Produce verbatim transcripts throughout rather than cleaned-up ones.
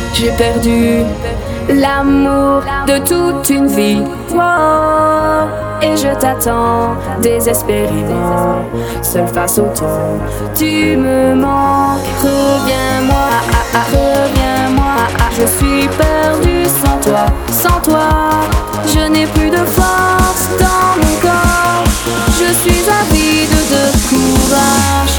J'ai perdu l'amour de toute une vie. Wow. Et je t'attends désespérément, seul face au temps. Tu me manques, reviens-moi, ah, ah, reviens-moi, ah, je suis perdu sans toi, sans toi. Je n'ai plus de force dans mon corps, je suis avide de courage.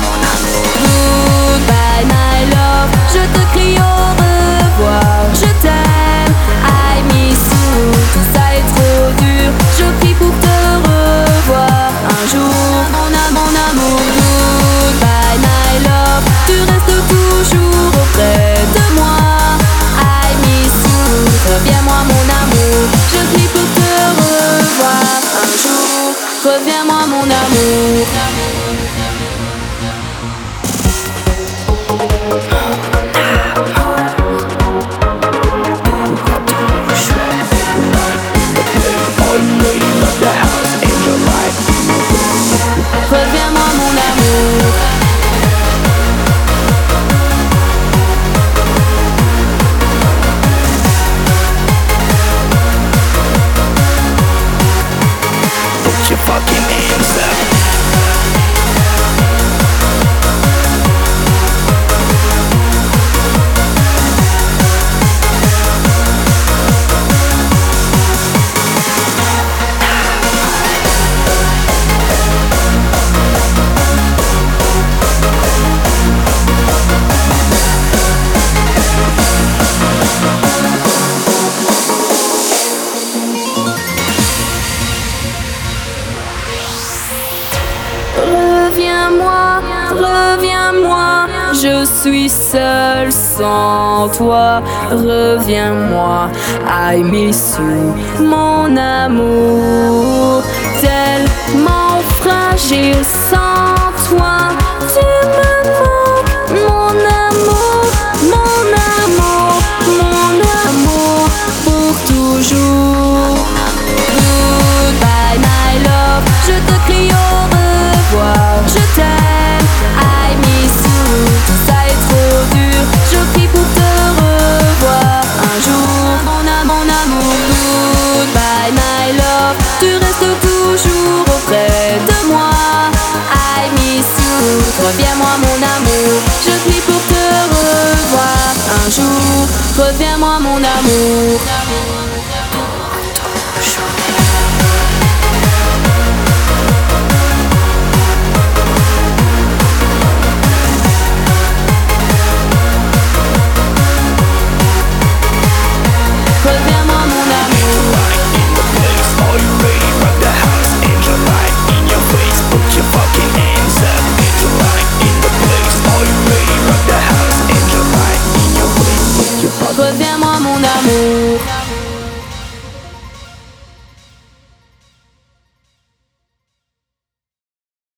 Goodbye my love, je te crie au revoir. Je t'aime, I miss you. Tout ça est trop dur, je prie pour te revoir un jour. Mon âme, mon amour, goodbye my love. Tu restes toujours auprès de moi, I miss you. Reviens-moi mon amour, je prie pour te revoir un jour. Reviens-moi mon amour. Reviens-moi mon amour. Put your fucking hands up. Reviens-moi, reviens-moi, je suis seule sans toi. Reviens-moi, I miss you, mon amour. Tellement fragile sans toi, tu me manques, mon amour, mon amour, mon amour, pour toujours. Goodbye my love, je te crie au revoir. Je t'aime, I miss you. Tout ça est trop dur, je prie pour te revoir un jour. Mon âme, mon amour, goodbye my love. Tu restes toujours auprès de moi, I miss you. Reviens-moi mon amour, je prie pour te revoir un jour. Reviens-moi mon amour. Reviens-moi mon amour. In the place, are you ready? Rock the house, angel light in your face. Put your fucking hands up. Angel light in the place, are you ready? Rock the house, angel light in your face. Put your fucking Reviens-moi mon amour.